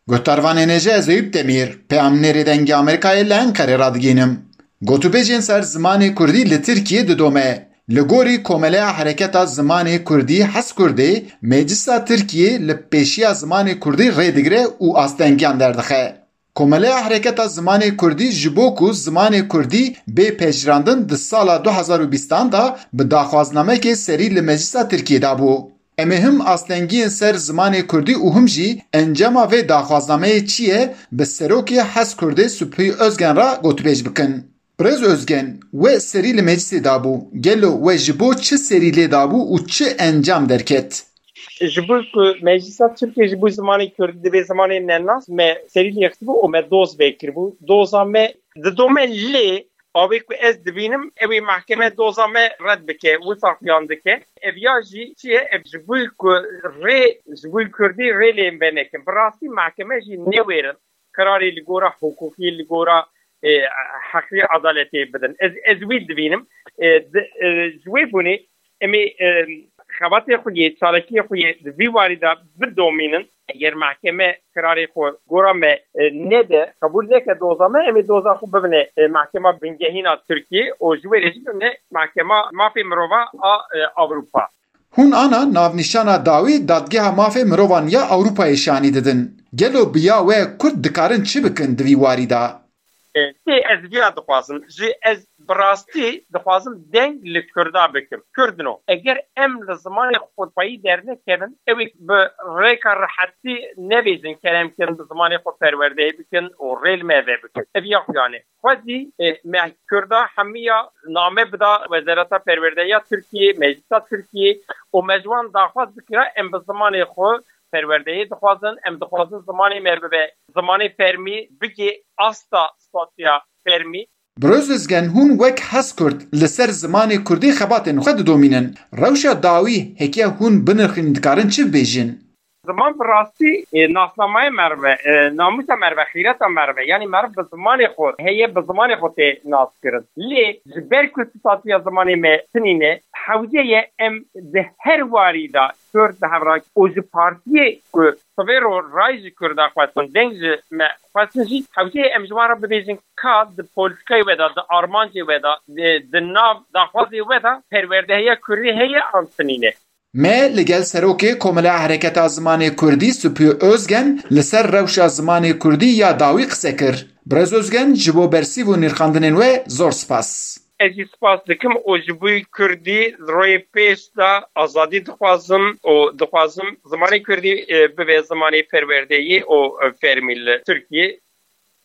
Gotarvanên ji ez Eyüp Demîr, peyamnêrê dengê Amerîkayê li Enqerê radigînim. Gotûbêjên ser zimanê Kurdî li Tirkiye didome. Li gorî Komeleya Hereketa Zimanê Kurdî Hezkurdê, Meclisa Tirkiye li pêşiya zimanê Kurdî rê digire û astengiyan derdixe. Komeleya Hereketa Zimanê Kurdî ji bo ku zimanê Kurdî bê pejirandin di sala 2020 da bi daxwazinamekê serî li Meclisa Tirkiye dabû. Em ê him astengiyên ser zimanê Kurdî û him jî encama vê daxwazinameyê çi ye bi Serokê Hezkurdê Sübhî Özgen re gotûbêj bikin. Birêz Özgen, we serî li meclisê dabû. Gelo we ji bo çi serî lê dabû û çi encam derket? Ji bo ku Meclisa Tirkiye ji bo zimanê Kurdî divê zimanê nenas me serî lê xistibû û me doz vekiribû. Doza me didome lê avê ku ez dibînim ew ê mahkeme doza me red bike wisa xiyan dike. Ev ya jî çi ye ev ji bo ku rê ji bo Kurdî rê lê me nekin. Bi rastî mahkeme jî newêrin kararê li gora hukukî li gora حقی عدالتی بدن از وید دبینم جوی بونی امی خباتی خویی چالکی خویی دوی واریدا بدومینن اگر محکمه قراری خو گورامه نده قبول نکه دوزامه امی دوزا خوب ببینه محکمه بنگهینا ترکیه و جوی رژیم نه محکمه مافی مروفا اوروپا. Hûn ana navnîşana dawî dadgeha mafê mirovan ya Ewropayê şanî didin. Gelo biya we Kurd dikarin çi bikin di vî warî da? Ez vîya dixwazim ji ez bi rastî dixwazim deng li Kurda bikim. Kurdino eger em li zimanê xwedpayî dernekevin ew ê bi rêka rihetî nebêjin keremkin bi zimanê xwe perwerdeyî bikin û rê li me ve bikin. Ev ya xuyane xwedî me Kurda hemiya name bida Wezareta Perwerdeya Tirkiye, Meclisa Tirkiye û me ji wan daxwaz bikire em bi zimanê xwe perwerdeyî dixwazin em dixwazin zimanê me bibe zimanê fermî bigê asta statya fermî. Birêz Özgen hûn wek Hezkurd li ser zimanê Kurdî xebatên xwe didomînin. Rewşa dawî hekiya hûn binirxînin dikarin çi bibêjin? Zaman bi rastî nasnamaya merve, namusa merve, xîreta merve yani merv bi zimanê xwe heye bi zimanê xwe tê nas kirin. Lê ji ber ku statiya zimanê me tinîne hewce ye em di her warî da Kurd di hevrak û ji partiyê ku Severo Ray ji Kurda xwestin deng ji me xwestin jî hewce ye em ji wan re bibêjin ka di polîtikayê we da di armancê we da di nav daxwazê we da perwerdehiya Kurdî heye an tinîne. Me li gel Serokê Komeleya Hereketa Zimanê Kurdî Sübhî Özgen li ser rewşa zimanê Kurdî ya dawî qise kir. Birêz Özgen ji bo bersîv û nîrxandinên we zor spas. Ez jî spas dikim û ji bo Kurdî royê pêş da azadî dixwazim û dixwazim zimanê Kurdî bibe zimanê perwerdeyî û fermî li Tirkiye